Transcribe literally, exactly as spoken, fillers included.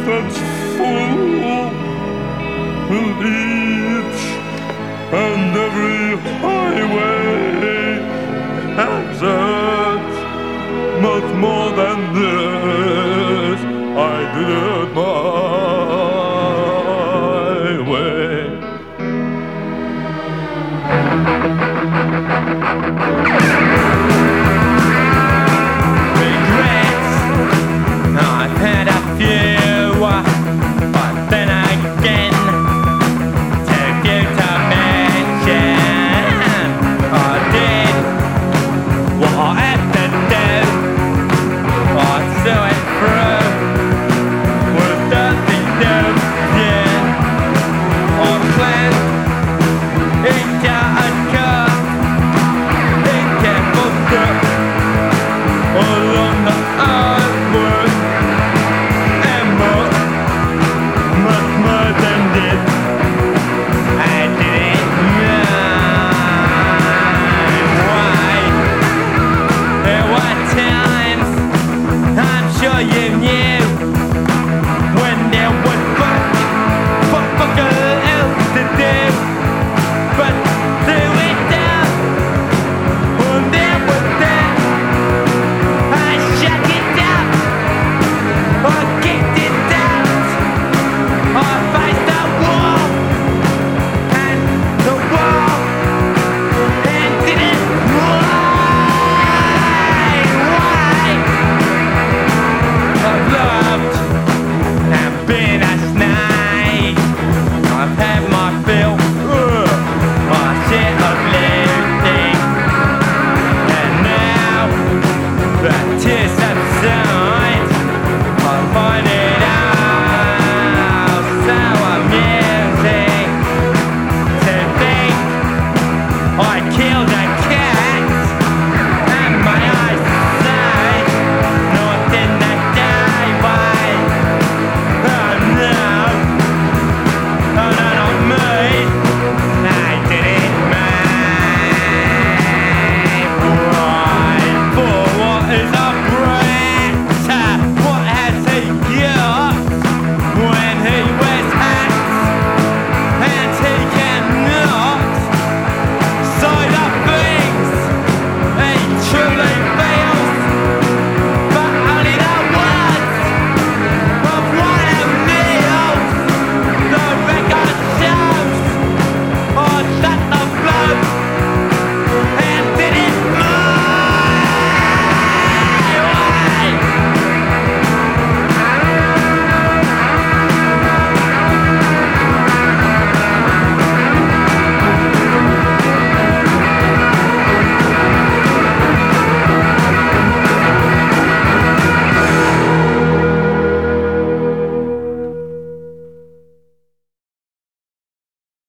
that's full, and each and every highway has it. Much more than this, I did it my way. Regrets, I've had a few, but then again, too few to mention. I did what I had to do, I saw it through with nothing new. Yeah, I planned each and cut, each careful step along the artwork, and more, much more than this. I didn't know why. There were times I'm sure you knew when there was fuck, fuck, fuck else to do, but